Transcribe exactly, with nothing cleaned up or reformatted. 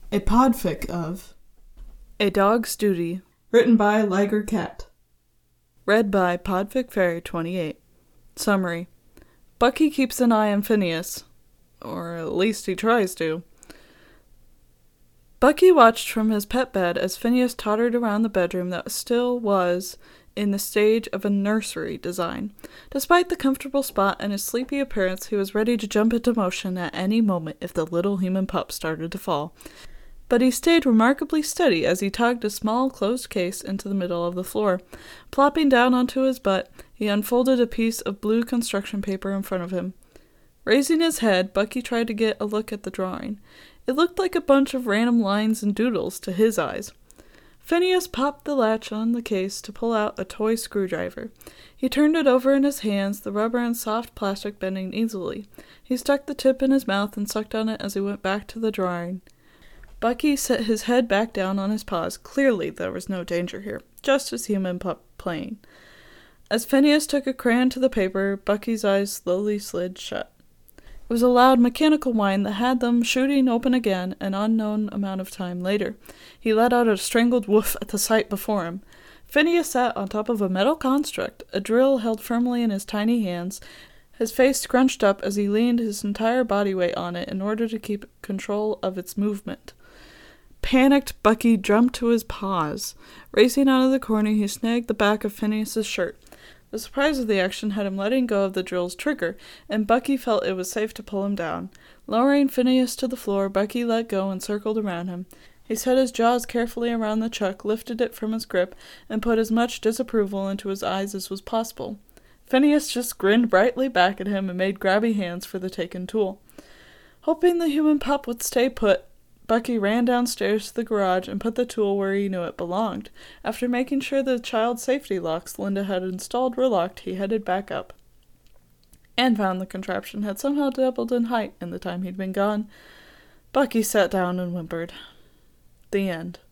A podfic of A Dog's Duty. Written by Liger Cat. Read by Podfic Fairy twenty-eight. Summary. Bucky keeps an eye on Phineas. Or at least he tries to. Bucky watched from his pet bed as Phineas tottered around the bedroom that still was in the stage of a nursery design. Despite the comfortable spot and his sleepy appearance, he was ready to jump into motion at any moment if the little human pup started to fall. But he stayed remarkably steady as he tugged a small closed case into the middle of the floor. Plopping down onto his butt, he unfolded a piece of blue construction paper in front of him. Raising his head, Bucky tried to get a look at the drawing. It looked like a bunch of random lines and doodles to his eyes. Phineas popped the latch on the case to pull out a toy screwdriver. He turned it over in his hands, the rubber and soft plastic bending easily. He stuck the tip in his mouth and sucked on it as he went back to the drawing. Bucky set his head back down on his paws. Clearly there was no danger here, just his human pup playing. As Phineas took a crayon to the paper, Bucky's eyes slowly slid shut. It was a loud mechanical whine that had them shooting open again an unknown amount of time later. He let out a strangled woof at the sight before him. Phineas sat on top of a metal construct, a drill held firmly in his tiny hands, his face scrunched up as he leaned his entire body weight on it in order to keep control of its movement. Panicked, Bucky jumped to his paws. Racing out of the corner, he snagged the back of Phineas's shirt. The surprise of the action had him letting go of the drill's trigger, and Bucky felt it was safe to pull him down. Lowering Phineas to the floor, Bucky let go and circled around him. He set his jaws carefully around the chuck, lifted it from his grip, and put as much disapproval into his eyes as was possible. Phineas just grinned brightly back at him and made grabby hands for the taken tool. Hoping the human pup would stay put, Bucky ran downstairs to the garage and put the tool where he knew it belonged. After making sure the child safety locks Linda had installed were locked, he headed back up. And found the contraption had somehow doubled in height in the time he'd been gone. Bucky sat down and whimpered. The end.